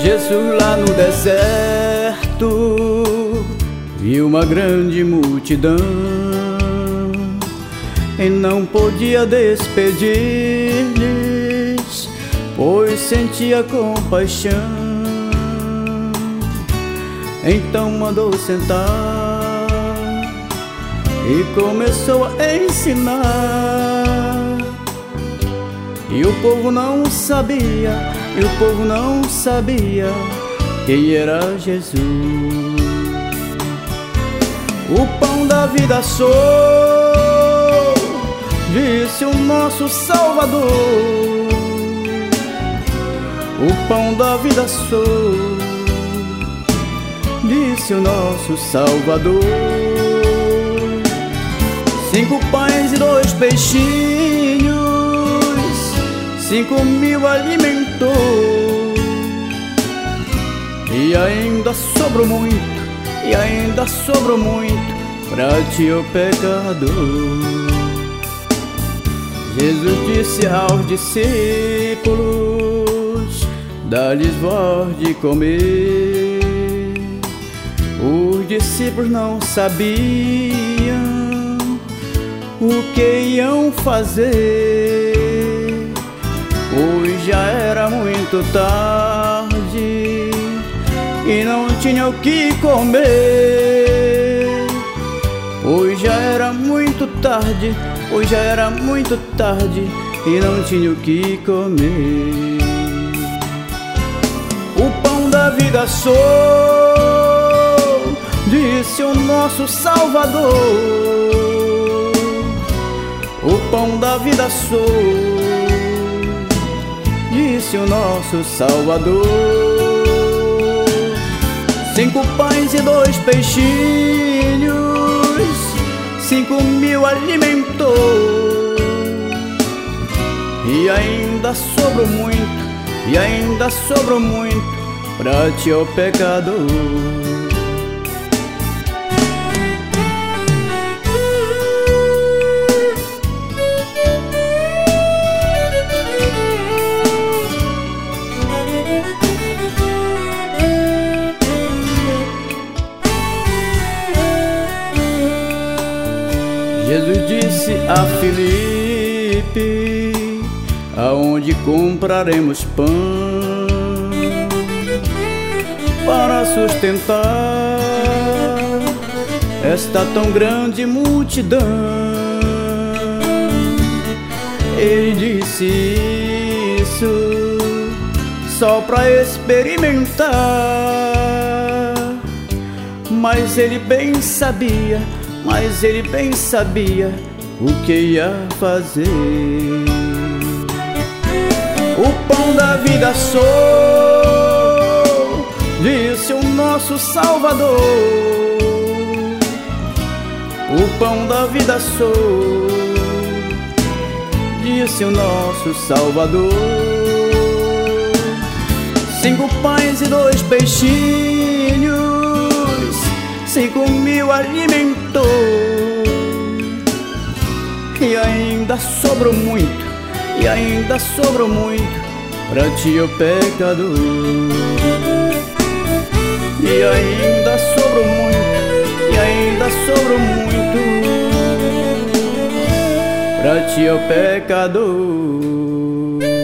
Jesus lá no deserto viu uma grande multidão e não podia despedir-lhes, pois sentia compaixão. Então mandou sentar e começou a ensinar. E o povo não sabia, quem era Jesus. O pão da vida sou, disse o nosso Salvador. O pão da vida sou, disse o nosso Salvador. 5 pães e 2 peixinhos, 5.000 alimentou, e ainda sobrou muito, pra ti, ó pecador. Jesus disse aos discípulos: dá-lhes vós de comer. Os discípulos não sabiam o que iam fazer, pois já era muito tarde e não tinha o que comer. Pois já era muito tarde, e não tinha o que comer. O pão da vida sou, disse o nosso Salvador. O pão da vida sou, disse o nosso Salvador. 5 pães e 2 peixinhos, 5.000 alimentou, e ainda sobrou muito, pra ti, ó pecador. Jesus disse a Filipe: aonde compraremos pão para sustentar esta tão grande multidão? Ele disse isso só para experimentar, mas ele bem sabia o que ia fazer. O pão da vida sou, disse o nosso Salvador. O pão da vida sou, disse o nosso Salvador. 5 pães e 2 peixinhos, 5.000 alimentou, e ainda sobrou muito, pra ti, ó pecador. E ainda sobrou muito, pra ti, ó pecador.